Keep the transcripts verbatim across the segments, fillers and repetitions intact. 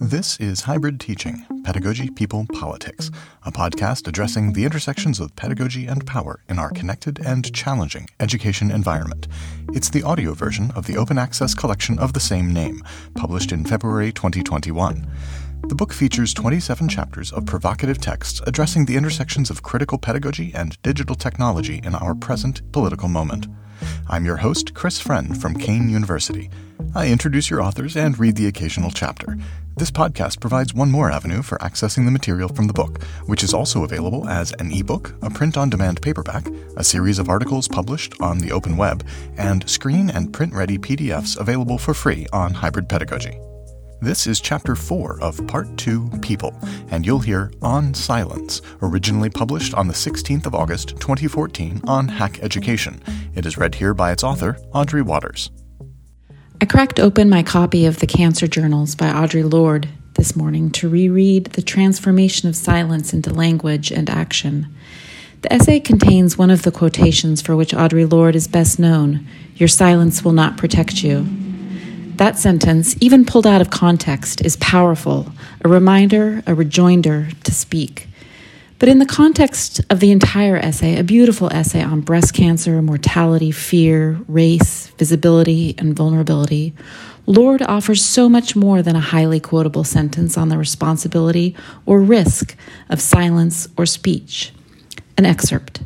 This is Hybrid Teaching, Pedagogy, People, Politics, a podcast addressing the intersections of pedagogy and power in our connected and challenging education environment. It's the audio version of the open access collection of the same name, published in February twenty twenty-one. The book features twenty-seven chapters of provocative texts addressing the intersections of critical pedagogy and digital technology in our present political moment. I'm your host, Chris Friend from Kean University. I introduce your authors and read the occasional chapter. This podcast provides one more avenue for accessing the material from the book, which is also available as an ebook, a print-on-demand paperback, a series of articles published on the open web, and screen and print-ready P D Fs available for free on Hybrid Pedagogy. This is Chapter four of Part two, People, and you'll hear On Silence, originally published on the sixteenth of August, twenty fourteen on Hack Education. It is read here by its author, Audrey Waters. I cracked open my copy of The Cancer Journals by Audre Lorde this morning to reread The Transformation of Silence into Language and Action. The essay contains one of the quotations for which Audre Lorde is best known, "Your silence will not protect you." That sentence, even pulled out of context, is powerful, a reminder, a rejoinder to speak. But in the context of the entire essay, a beautiful essay on breast cancer, mortality, fear, race, visibility, and vulnerability, Lorde offers so much more than a highly quotable sentence on the responsibility or risk of silence or speech. An excerpt.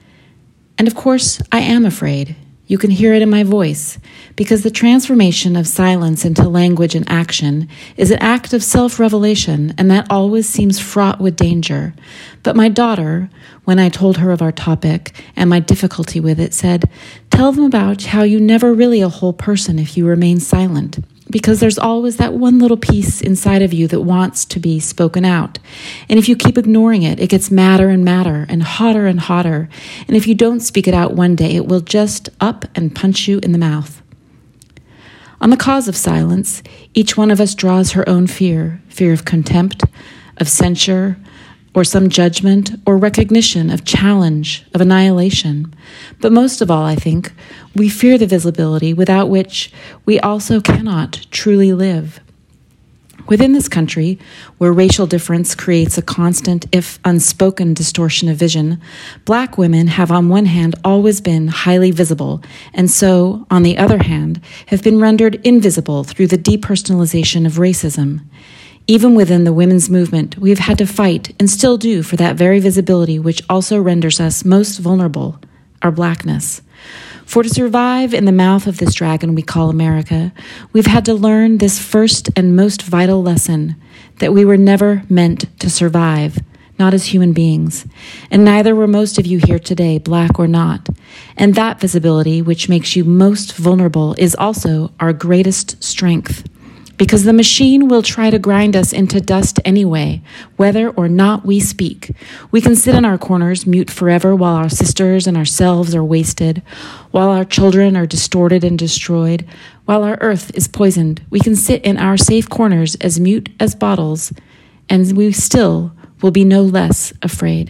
And of course, I am afraid. You can hear it in my voice, because the transformation of silence into language and action is an act of self-revelation, and that always seems fraught with danger. But my daughter, when I told her of our topic and my difficulty with it, said, "Tell them about how you're never really a whole person if you remain silent, because there's always that one little piece inside of you that wants to be spoken out. And if you keep ignoring it, it gets madder and madder and hotter and hotter. And if you don't speak it out one day, it will just up and punch you in the mouth." On the cause of silence, each one of us draws her own fear, fear of contempt, of censure, or some judgment or recognition of challenge, of annihilation. But most of all, I think, we fear the visibility without which we also cannot truly live. Within this country, where racial difference creates a constant, if unspoken, distortion of vision, Black women have on one hand always been highly visible, and so, on the other hand, have been rendered invisible through the depersonalization of racism. Even within the women's movement, we have had to fight, and still do, for that very visibility which also renders us most vulnerable, our Blackness. For to survive in the mouth of this dragon we call America, we've had to learn this first and most vital lesson, that we were never meant to survive, not as human beings, and neither were most of you here today, Black or not. And that visibility, which makes you most vulnerable, is also our greatest strength. Because the machine will try to grind us into dust anyway, whether or not we speak. We can sit in our corners, mute forever, while our sisters and ourselves are wasted, while our children are distorted and destroyed, while our earth is poisoned. We can sit in our safe corners as mute as bottles, and we still will be no less afraid.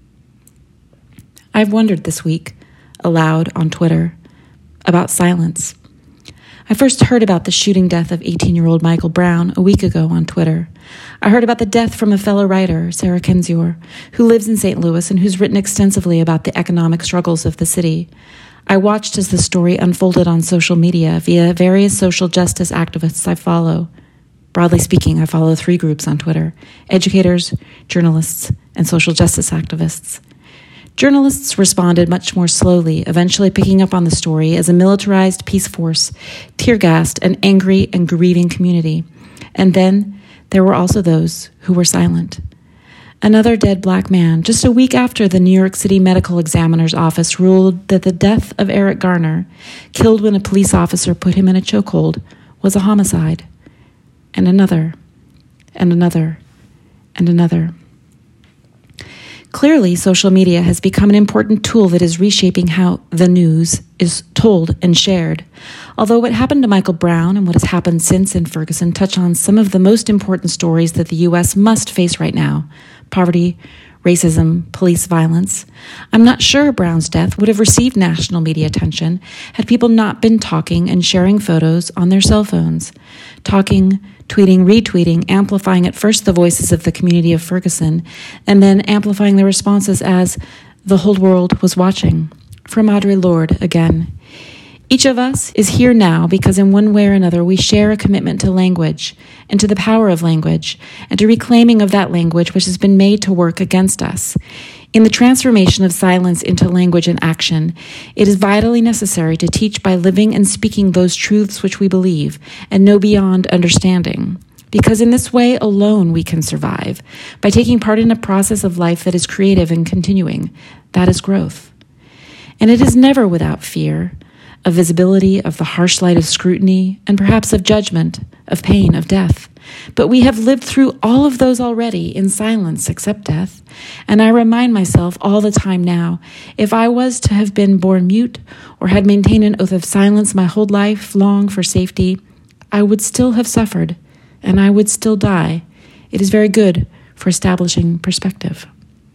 I've wondered this week, aloud on Twitter, about silence. I first heard about the shooting death of eighteen-year-old Michael Brown a week ago on Twitter. I heard about the death from a fellow writer, Sarah Kendzior, who lives in Saint Louis and who's written extensively about the economic struggles of the city. I watched as the story unfolded on social media via various social justice activists I follow. Broadly speaking, I follow three groups on Twitter: educators, journalists, and social justice activists. Journalists responded much more slowly, eventually picking up on the story as a militarized peace force, tear-gassed an angry and grieving community. And then there were also those who were silent. Another dead Black man, just a week after the New York City Medical Examiner's Office ruled that the death of Eric Garner, killed when a police officer put him in a chokehold, was a homicide. And another, and another, and another. Clearly, social media has become an important tool that is reshaping how the news is told and shared. Although what happened to Michael Brown and what has happened since in Ferguson touch on some of the most important stories that the U S must face right now: poverty, racism, police violence. I'm not sure Brown's death would have received national media attention had people not been talking and sharing photos on their cell phones, talking tweeting, retweeting, amplifying at first the voices of the community of Ferguson, and then amplifying the responses as the whole world was watching. From Audre Lorde again. Each of us is here now because in one way or another we share a commitment to language and to the power of language and to reclaiming of that language which has been made to work against us. In the transformation of silence into language and action, it is vitally necessary to teach by living and speaking those truths which we believe and know beyond understanding. Because in this way alone we can survive, by taking part in a process of life that is creative and continuing. That is growth. And it is never without fear, of visibility, of the harsh light of scrutiny, and perhaps of judgment, of pain, of death. But we have lived through all of those already in silence except death. And I remind myself all the time now, if I was to have been born mute or had maintained an oath of silence my whole life long for safety, I would still have suffered, and I would still die. It is very good for establishing perspective.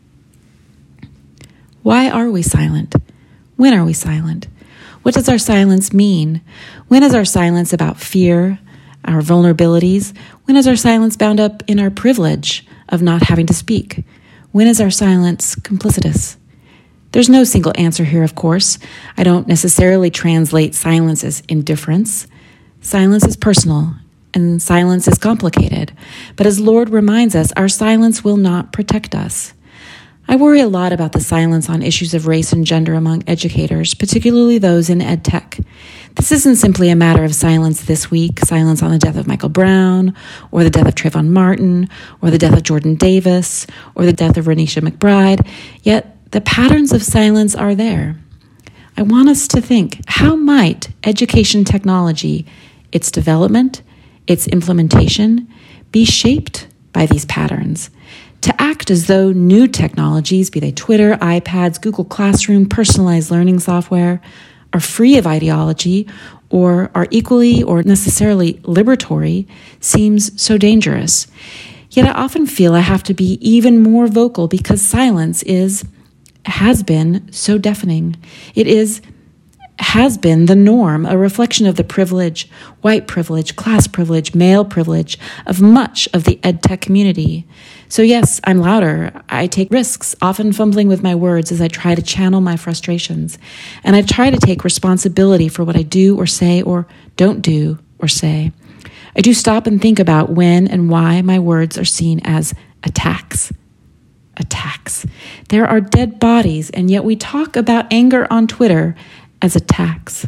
Why are we silent? When are we silent? What does our silence mean? When is our silence about fear, our vulnerabilities? When is our silence bound up in our privilege of not having to speak? When is our silence complicitous? There's no single answer here, of course. I don't necessarily translate silence as indifference. Silence is personal, and silence is complicated. But as Lorde reminds us, our silence will not protect us. I worry a lot about the silence on issues of race and gender among educators, particularly those in ed tech. This isn't simply a matter of silence this week, silence on the death of Michael Brown, or the death of Trayvon Martin, or the death of Jordan Davis, or the death of Renisha McBride, yet the patterns of silence are there. I want us to think, how might education technology, its development, its implementation, be shaped by these patterns? To act as though new technologies, be they Twitter, iPads, Google Classroom, personalized learning software, are free of ideology or are equally or necessarily liberatory, seems so dangerous. Yet I often feel I have to be even more vocal because silence is, has been so deafening. It is, has been the norm, a reflection of the privilege, white privilege, class privilege, male privilege of much of the edtech community. So yes, I'm louder. I take risks, often fumbling with my words as I try to channel my frustrations. And I try to take responsibility for what I do or say or don't do or say. I do stop and think about when and why my words are seen as attacks. Attacks. There are dead bodies, and yet we talk about anger on Twitter as attacks.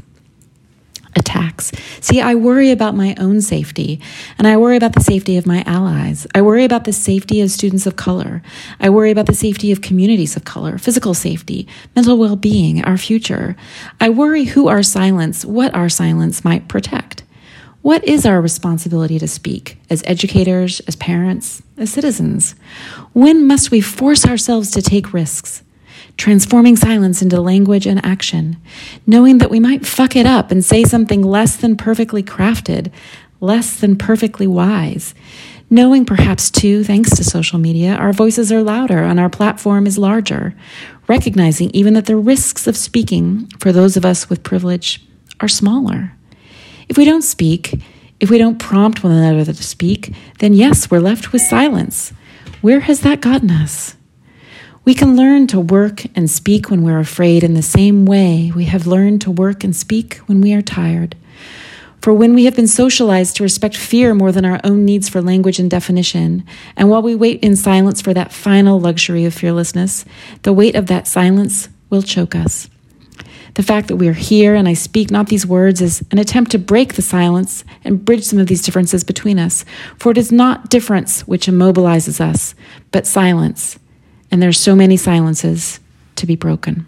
Attacks. See, I worry about my own safety, and I worry about the safety of my allies. I worry about the safety of students of color. I worry about the safety of communities of color, physical safety, mental well-being, our future. I worry who our silence, what our silence might protect. What is our responsibility to speak as educators, as parents, as citizens? When must we force ourselves to take risks? Transforming silence into language and action, knowing that we might fuck it up and say something less than perfectly crafted, less than perfectly wise. Knowing perhaps too, thanks to social media, our voices are louder and our platform is larger. Recognizing even that the risks of speaking for those of us with privilege are smaller. If we don't speak, if we don't prompt one another to speak, then yes, we're left with silence. Where has that gotten us? We can learn to work and speak when we're afraid in the same way we have learned to work and speak when we are tired. For when we have been socialized to respect fear more than our own needs for language and definition, and while we wait in silence for that final luxury of fearlessness, the weight of that silence will choke us. The fact that we are here and I speak not these words is an attempt to break the silence and bridge some of these differences between us, for it is not difference which immobilizes us, but silence. And there are so many silences to be broken.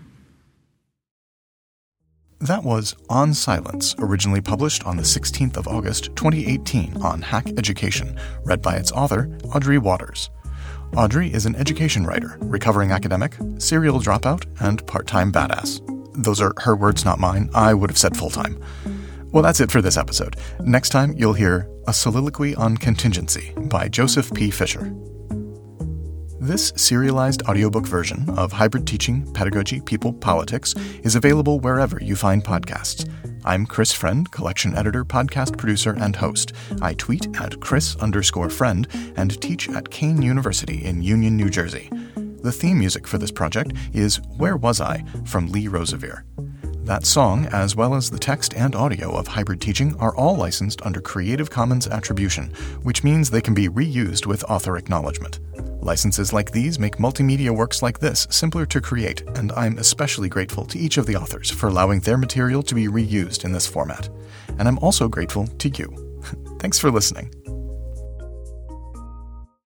That was On Silence, originally published on the sixteenth of August, twenty eighteen on Hack Education, read by its author, Audrey Waters. Audrey is an education writer, recovering academic, serial dropout, and part-time badass. Those are her words, not mine. I would have said full-time. Well, that's it for this episode. Next time, you'll hear A Soliloquy on Contingency by Joseph P. Fisher. This serialized audiobook version of Hybrid Teaching, Pedagogy, People, Politics is available wherever you find podcasts. I'm Chris Friend, collection editor, podcast producer, and host. I tweet at Chris underscore friend and teach at Kane University in Union, New Jersey. The theme music for this project is Where Was I? From Lee Rosevere. That song, as well as the text and audio of Hybrid Teaching, are all licensed under Creative Commons Attribution, which means they can be reused with author acknowledgement. Licenses like these make multimedia works like this simpler to create, and I'm especially grateful to each of the authors for allowing their material to be reused in this format. And I'm also grateful to you. Thanks for listening.